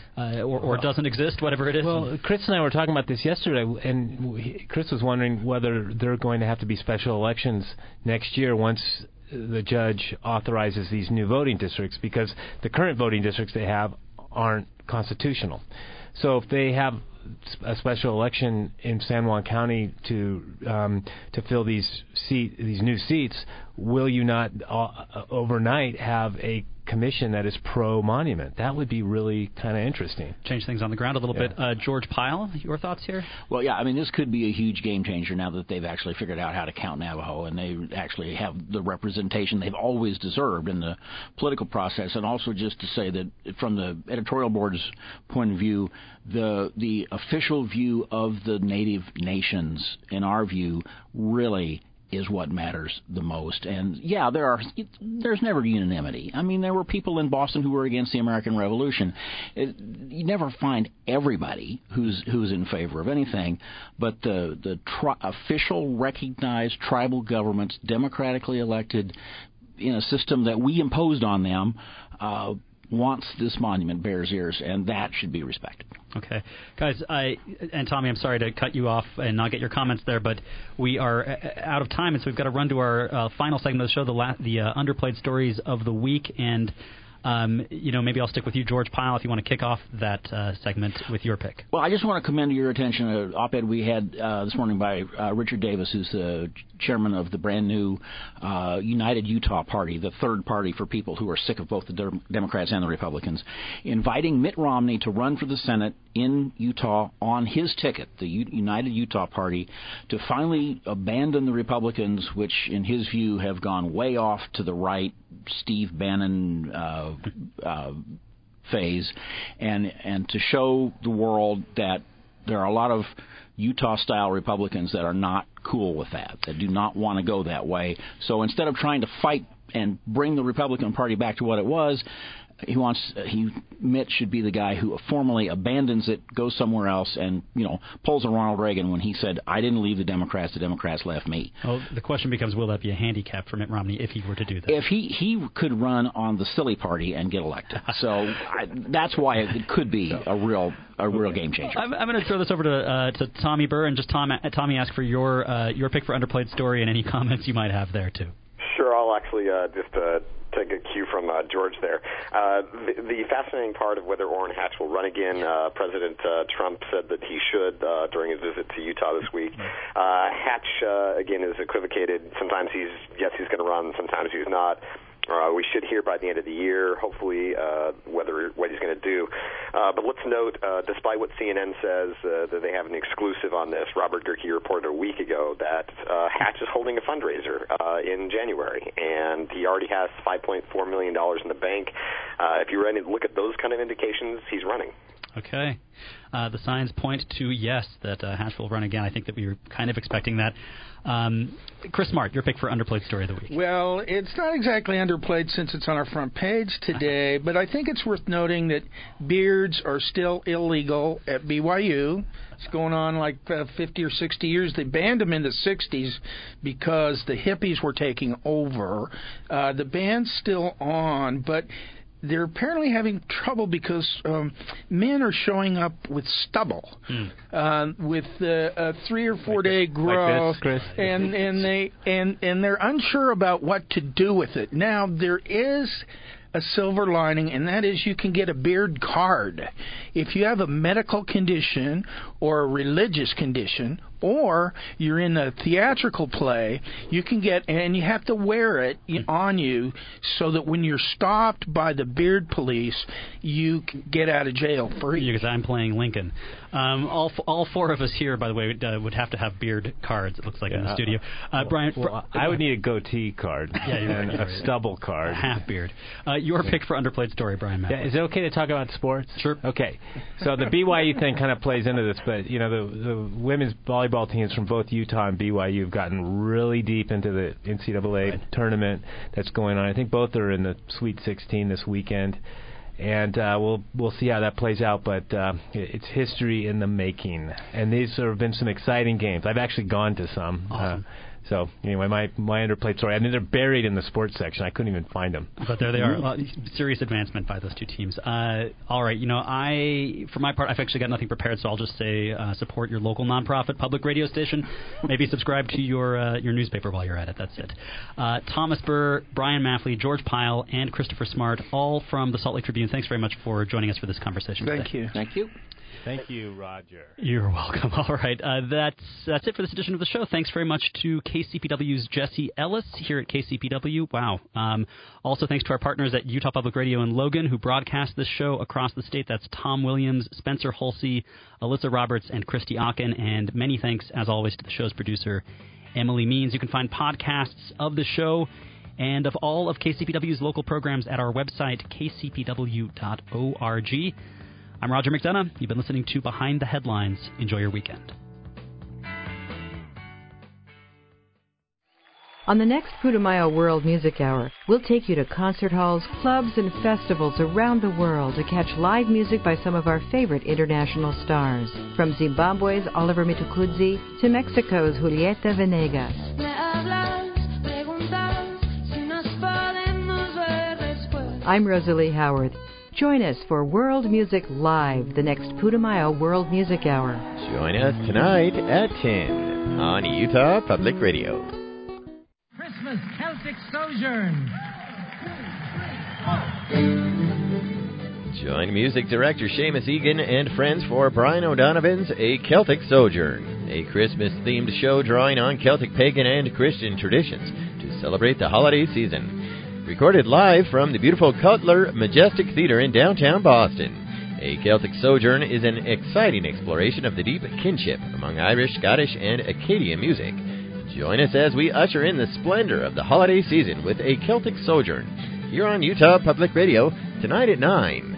Speaker 1: or doesn't exist, whatever it is.
Speaker 2: Well, Chris and I were talking about this yesterday, and Chris was wondering whether there are going to have to be special elections next year once the judge authorizes these new voting districts, because the current voting districts they have aren't constitutional. So if they have a special election in San Juan County to fill these new seats, will you not overnight have a commission that is pro-monument? That would be really kind of interesting.
Speaker 1: Change things on the ground a little bit. George Pyle, your thoughts here?
Speaker 3: Well, yeah, I mean, this could be a huge game changer now that they've actually figured out how to count Navajo, and they actually have the representation they've always deserved in the political process. And also just to say that from the editorial board's point of view, the official view of the Native nations, in our view, really is what matters the most. And yeah, there's never unanimity. I mean, there were people in Boston who were against the American Revolution. You never find everybody who's in favor of anything, but the official recognized tribal governments, democratically elected in a system that we imposed on them, wants this monument, Bears Ears, and that should be respected.
Speaker 1: Okay. Guys, and Tommy, I'm sorry to cut you off and not get your comments there, but we are out of time, and so we've got to run to our final segment of the show, the underplayed stories of the week, and maybe I'll stick with you, George Pyle, if you want to kick off that segment with your pick.
Speaker 3: Well, I just want to commend to your attention an op-ed we had this morning by Richard Davis, who's the chairman of the brand new United Utah Party, the third party for people who are sick of both the Democrats and the Republicans, inviting Mitt Romney to run for the Senate in Utah on his ticket, the United Utah Party, to finally abandon the Republicans, which in his view have gone way off to the right, Steve Bannon phase, and to show the world that there are a lot of Utah-style Republicans that are not cool with that do not want to go that way. So instead of trying to fight and bring the Republican Party back to what it was, Mitt should be the guy who formally abandons it, goes somewhere else, and pulls a Ronald Reagan when he said, "I didn't leave the Democrats left me."
Speaker 1: Well, the question becomes, will that be a handicap for Mitt Romney if he were to do that?
Speaker 3: If he could run on the silly party and get elected, so that's why it could be a real game changer.
Speaker 1: I'm going to throw this over to Tommy Burr, and just Tommy, ask for your pick for underplayed story and any comments you might have there too.
Speaker 4: Sure, I'll actually just take a cue from George there. The fascinating part of whether Orrin Hatch will run again, President Trump said that he should during his visit to Utah this week. Hatch, again, is equivocated. Sometimes he's going to run, sometimes he's not. We should hear by the end of the year, hopefully, what he's going to do. But let's note, despite what CNN says, that they have an exclusive on this, Robert Gehrke reported a week ago that Hatch is holding a fundraiser in January, and he already has $5.4 million in the bank. If you look at those kind of indications, he's running.
Speaker 1: Okay. The signs point to yes, that Hatch will run again. I think that we were kind of expecting that. Chris Smart, your pick for Underplayed Story of the Week.
Speaker 16: Well, it's not exactly underplayed since it's on our front page today, but I think it's worth noting that beards are still illegal at BYU. It's going on like 50 or 60 years. They banned them in the 60s because the hippies were taking over. The ban's still on, but they're apparently having trouble because men are showing up with stubble, with a 3 or 4 day growth,
Speaker 2: like this, Chris.
Speaker 16: and they're unsure about what to do with it. Now there is a silver lining, and that is you can get a beard card if you have a medical condition or a religious condition, or you're in a theatrical play. You can get, and you have to wear it on you so that when you're stopped by the beard police, you can get out of jail free.
Speaker 1: Because I'm playing Lincoln. All four of us here, by the way, would have to have beard cards, it looks like, in the studio. Brian,
Speaker 2: I would need a goatee card and a stubble card.
Speaker 1: A half beard. Your pick for Underplayed Story, Brian Matt.
Speaker 2: Yeah, is it okay to talk about sports?
Speaker 1: Sure.
Speaker 2: Okay. So the BYU thing kind of plays into this, but the women's volleyball teams from both Utah and BYU have gotten really deep into the NCAA tournament that's going on. I think both are in the Sweet 16 this weekend. And we'll see how that plays out, but it's history in the making. And these have been some exciting games. I've actually gone to some.
Speaker 1: Awesome.
Speaker 2: So anyway, my Underplayed Story. I mean, they're buried in the sports section. I couldn't even find them.
Speaker 1: But there they are. Serious advancement by those two teams. All right. For my part, I've actually got nothing prepared, so I'll just say support your local nonprofit public radio station. Maybe subscribe to your newspaper while you're at it. That's it. Thomas Burr, Brian Maffley, George Pyle, and Christopher Smart, all from the Salt Lake Tribune. Thanks very much for joining us for this conversation today.
Speaker 16: Thank you.
Speaker 3: Thank you.
Speaker 2: Thank you, Roger.
Speaker 1: You're welcome. All right. That's it for this edition of the show. Thanks very much to KCPW's Jesse Ellis here at KCPW. Wow. Also, thanks to our partners at Utah Public Radio in Logan, who broadcast this show across the state. That's Tom Williams, Spencer Holsey, Alyssa Roberts, and Christy Ocken. And many thanks, as always, to the show's producer, Emily Means. You can find podcasts of the show and of all of KCPW's local programs at our website, kcpw.org. I'm Roger McDonough. You've been listening to Behind the Headlines. Enjoy your weekend.
Speaker 18: On the next Putumayo World Music Hour, we'll take you to concert halls, clubs, and festivals around the world to catch live music by some of our favorite international stars. From Zimbabwe's Oliver Mtukudzi to Mexico's Julieta Venegas. I'm Rosalie Howard. Join us for World Music Live, the next Putumayo World Music Hour.
Speaker 6: Join us tonight at 10 on Utah Public Radio.
Speaker 19: Christmas Celtic Sojourn.
Speaker 6: Join music director Seamus Egan and friends for Brian O'Donovan's A Celtic Sojourn, a Christmas-themed show drawing on Celtic pagan and Christian traditions to celebrate the holiday season. Recorded live from the beautiful Cutler Majestic Theater in downtown Boston. A Celtic Sojourn is an exciting exploration of the deep kinship among Irish, Scottish, and Acadian music. Join us as we usher in the splendor of the holiday season with A Celtic Sojourn here on Utah Public Radio tonight at 9.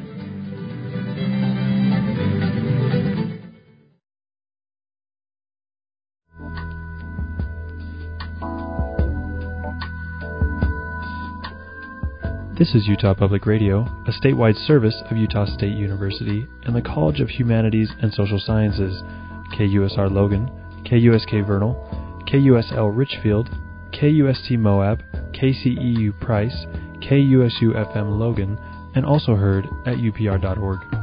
Speaker 20: This is Utah Public Radio, a statewide service of Utah State University and the College of Humanities and Social Sciences, KUSR Logan, KUSK Vernal, KUSL Richfield, KUST Moab, KCEU Price, KUSU FM Logan, and also heard at upr.org.